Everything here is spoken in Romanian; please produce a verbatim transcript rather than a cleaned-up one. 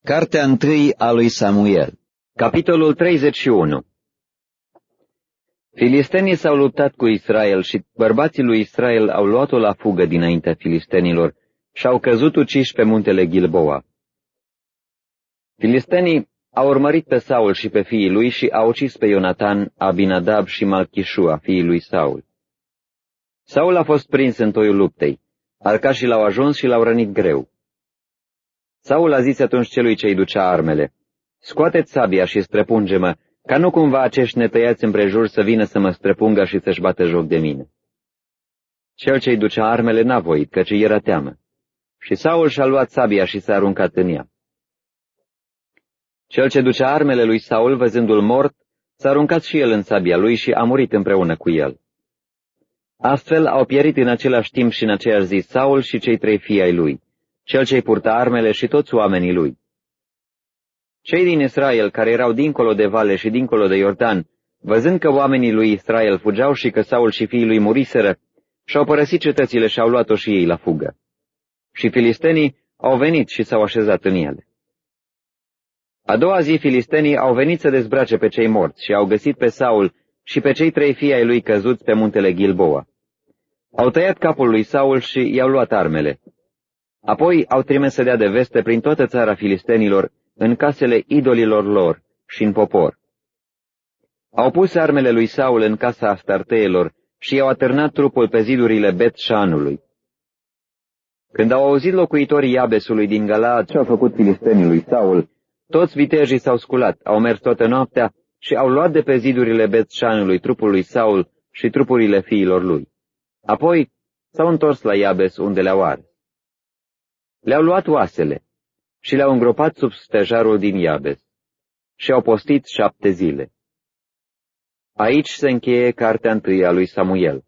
Cartea întâi a lui Samuel. Capitolul treizeci și unu. Filistenii s-au luptat cu Israel și bărbații lui Israel au luat-o la fugă dinaintea filistenilor și au căzut uciși pe muntele Gilboa. Filistenii au urmărit pe Saul și pe fiii lui și au ucis pe Ionatan, Abinadab și Malchișua, fiii lui Saul. Saul a fost prins în toiul luptei, arcașii l-au ajuns și l-au rănit greu. Saul a zis atunci celui ce-i ducea armele: „Scoateți sabia și străpunge-mă, ca nu cumva acești netăiați împrejur să vină să mă străpungă și să-și bată joc de mine.” Cel ce-i ducea armele n-a voit, căci era teamă. Și Saul și-a luat sabia și s-a aruncat în ea. Cel ce ducea armele lui Saul, văzându-l mort, s-a aruncat și el în sabia lui și a murit împreună cu el. Astfel au pierit în același timp și în aceeași zi Saul și cei trei fii ai lui, cel ce-i purta armele și toți oamenii lui. Cei din Israel, care erau dincolo de vale și dincolo de Iordan, văzând că oamenii lui Israel fugeau și că Saul și fiii lui muriseră, și-au părăsit cetățile și au luat-o și ei la fugă. Și filistenii au venit și s-au așezat în ele. A doua zi filistenii au venit să dezbrace pe cei morți și au găsit pe Saul și pe cei trei fii ai lui căzuți pe muntele Gilboa. Au tăiat capul lui Saul și i-au luat armele. Apoi au trimis să dea de veste prin toată țara filistenilor, în casele idolilor lor și în popor. Au pus armele lui Saul în casa astarteelor și i-au atârnat trupul pe zidurile Bet-Șanului. Când au auzit locuitorii Iabesului din Galaad ce au făcut filistenii lui Saul, toți vitejii s-au sculat, au mers toată noaptea și au luat de pe zidurile Bet-Șanului trupul lui Saul și trupurile fiilor lui. Apoi s-au întors la Iabes, unde le-au ars. Le-au luat oasele și le-au îngropat sub stejarul din Iabes și au postit șapte zile. Aici se încheie cartea întâi a lui Samuel.